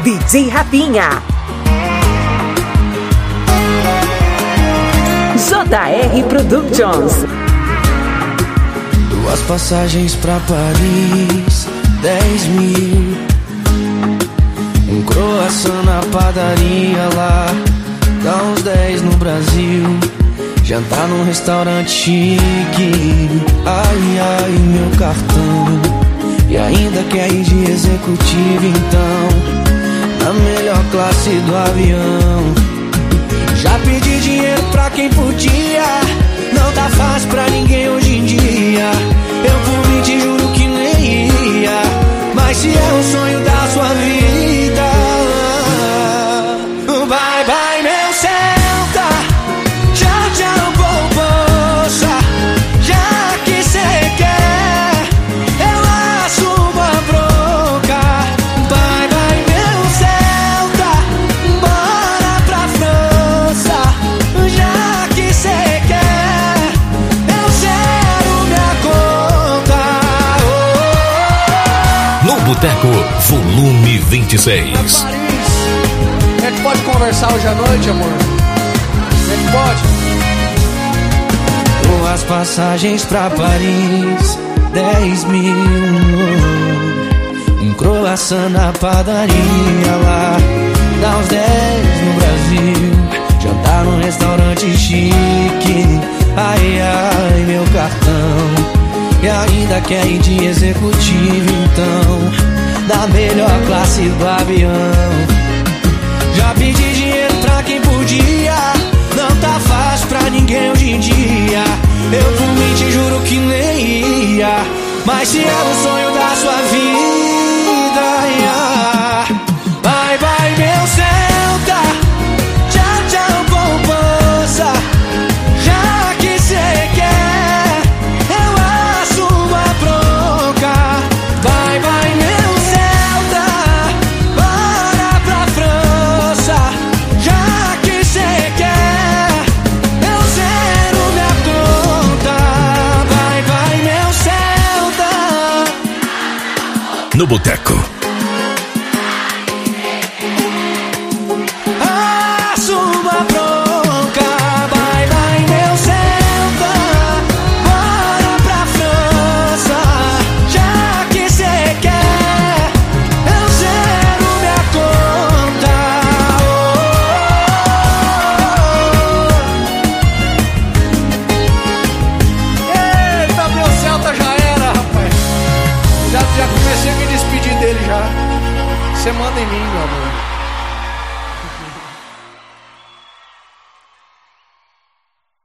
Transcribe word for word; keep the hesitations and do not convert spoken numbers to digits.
D J Rapinha. J R Productions. Duas passagens pra Paris, dez mil. Um croissant na padaria lá, dá uns dez no Brasil. Jantar num restaurante chique, ai ai meu cartão. E ainda quer ir de executivo então, na melhor classe do avião. Já pedi dinheiro pra quem podia, não tá fácil pra ninguém hoje em dia. Eu por mim te juro que nem ia, mas se é o sonho da sua vida, bye bye meu Celta, tchau tchau poupança. Já que cê quer, eu assumo a bronca. Bye bye meu Celta, bora pra França. Já que cê quer, eu zero minha conta. Oh. No Boteco, volume vinte e seis. É que pode conversar hoje à noite, amor? É que pode? Duas passagens pra Paris, dez mil. Um croissant na padaria lá, dá uns dez no Brasil. Jantar num restaurante chique, ai ai meu cartão. E ainda quer ir de executivo então, da melhor classe do avião. Já pedi dinheiro pra quem podia, não tá fácil pra ninguém hoje em dia. Eu por mim te juro que nem ia, mas se é o sonho da sua vida, ia. Bye bye meu Celta, tchau tchau poupança. Já que cê quer, eu assumo a bronca. Bye bye meu Celta, bora pra França. Já que cê quer, eu zero minha conta. Bye bye meu Celta. No Boteco. Assumo a bronca. Bye bye meu Celta, bora pra França. Já que cê quer, eu zero minha conta. Eita, meu Celta já era, rapaz. Já, já comecei a me despedir dele já. Você manda em mim, meu amor.